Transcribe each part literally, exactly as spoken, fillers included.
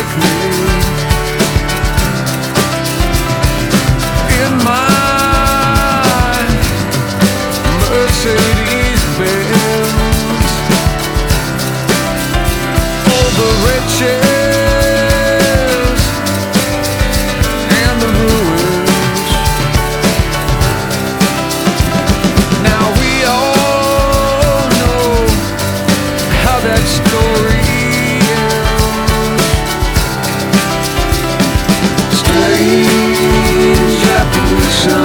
with me in my Mercedes-Benz. All the riches and the ruins. Now we all know how that story ends. Strange apparition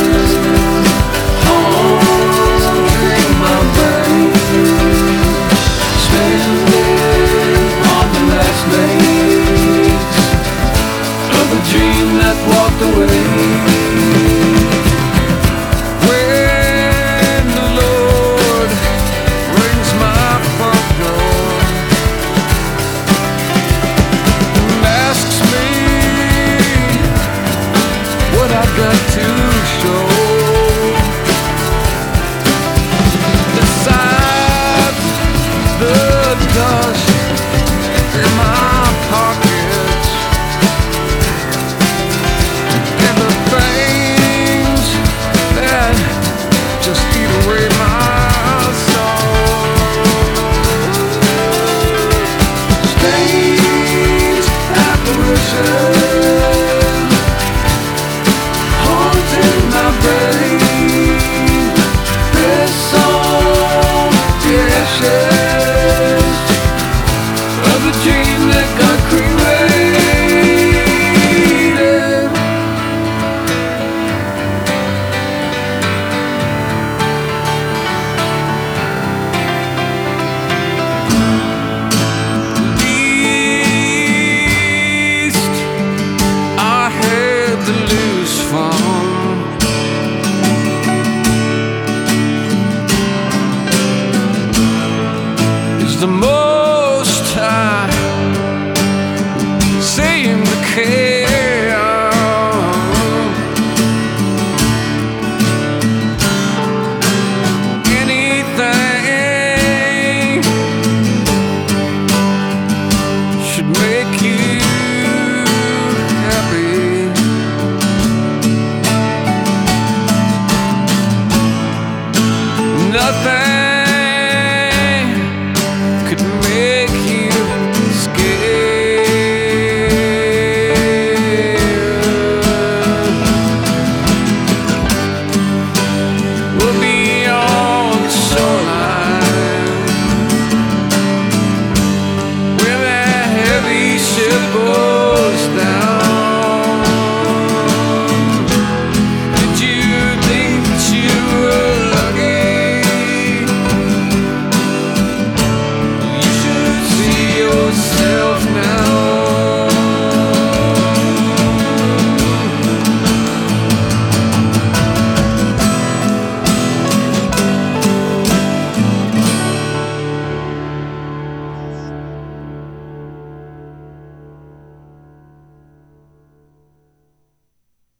haunting my brain, standing on the last legs of a dream that walked away. When the Lord rings my front door and asks me what I've got to show, besides the dust in my pockets and the things that just eat away my soul. Strange apparition haunting my brain. This song, the ashes of a dream that got cremated. Least I had to lose from is the most I seem to care.